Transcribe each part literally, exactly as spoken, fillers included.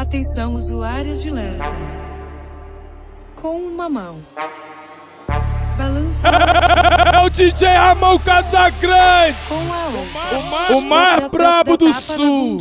Atenção usuários de Lessa. Com uma mão balança É o D J Ramon Casagrande, com a outra. o mais brabo do sul.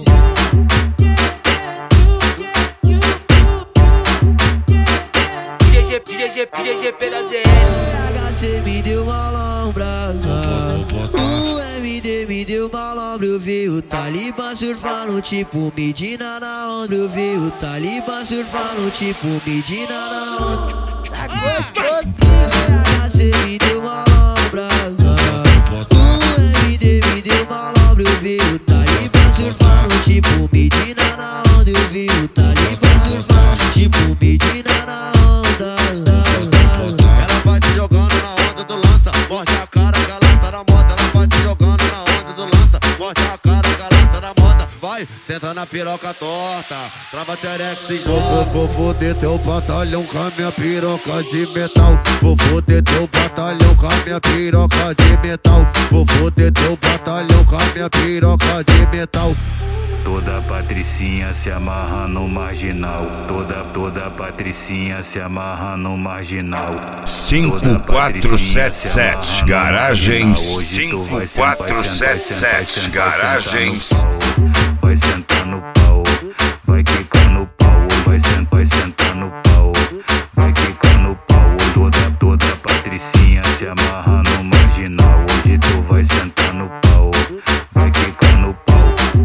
G G, G G, G G P da Z L. H C me deu uma lombrada, o M D me deu uma lombra. Eu vi o Talibã surfando tipo Medina na onda. Eu vi o Talibã surfando tipo Medina na onda. Tá gostosinho. H C me deu uma lombrada, o M D me deu uma lombra. Eu vi o Talibã surfando tipo Medina na onda. Eu vi o Talibã surfando tipo Medina na onda. Ela vai se jogando na onda do lança, morde a cara que ela tá na moda. Ela vai se jogando na onda do lança, morde a cara que ela tá na moda. Vai, senta na piroca torta, trava xerex e joga. Vou foder teu batalhão com a minha piroca de metal. Vou foder teu batalhão com a minha piroca de metal. Vou foder teu batalhão com a minha piroca de metal. Toda patricinha se amarra no marginal. Toda, toda patricinha se amarra no marginal. cinco quatro sete sete Garagens. cinco quatro sete sete Garagens. Vai sentar no pau, vai quicar no pau. Vai sentar, vai sentar no pau, vai quicar no pau. Toda, toda patricinha se amarra no marginal. Hoje tu vai sentar no pau, vai quicar no pau.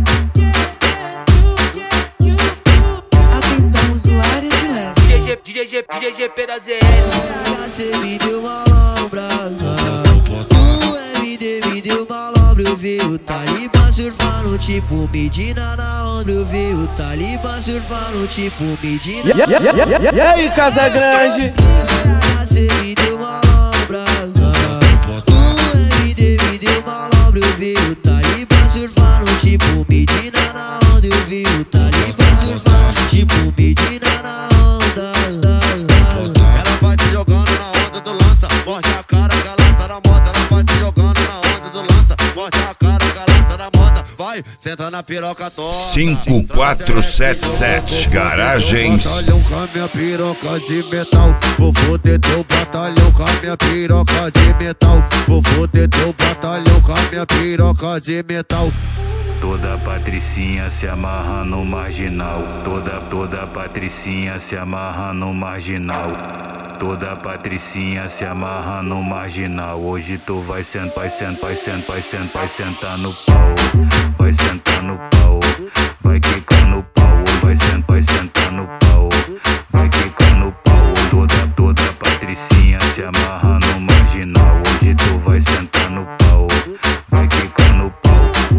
Atenção usuários de Lessa. G G, G G, G G P da Z L. H C me deu uma lombrada, o M D me deu uma lombra. Eu vi o Talibã surfando tipo Medina na onda. Eu vi o Talibã surfando tipo Medina na onda. E aí, Casagrande? H C me deu uma lombrada, o M D me deu uma lombra. Eu vi o Talibã surfando tipo Medina na onda. Eu vi o Talibã surfando tipo Medina na onda. Ela vai se jogando na onda do lança, morde a cara que ela tá na moda. Ela vai se jogando na onda do lança, morde a cara que ela tá na moda. Vai, senta na piroca torta. cinco quatro sete sete Garagens. Batalhão com a minha piroca de metal. Vou foder teu batalhão com a minha piroca de metal. Vou foder teu batalhão com a minha piroca de metal. Toda patricinha se amarra no marginal. Toda, toda patricinha se amarra no marginal. Toda patricinha se amarra no marginal. Hoje tu vai sentar, vai sentar, vai sentar, vai sentar, vai sentar no pau. Vai sentar no pau, vai quicar no pau. Vai sentar, vai sentar no pau, vai quicar no pau. Toda, toda patricinha se amarra no marginal. Hoje tu vai sentar no pau, vai quicar no pau.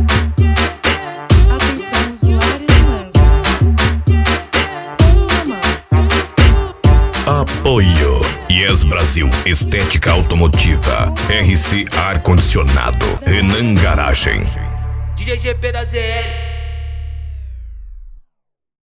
Atenção usuários de Lessa. Com uma mão. Apoio Yes Brasil Estética Automotiva. R C Ar Condicionado. Renan Garagem. G G P da Z L.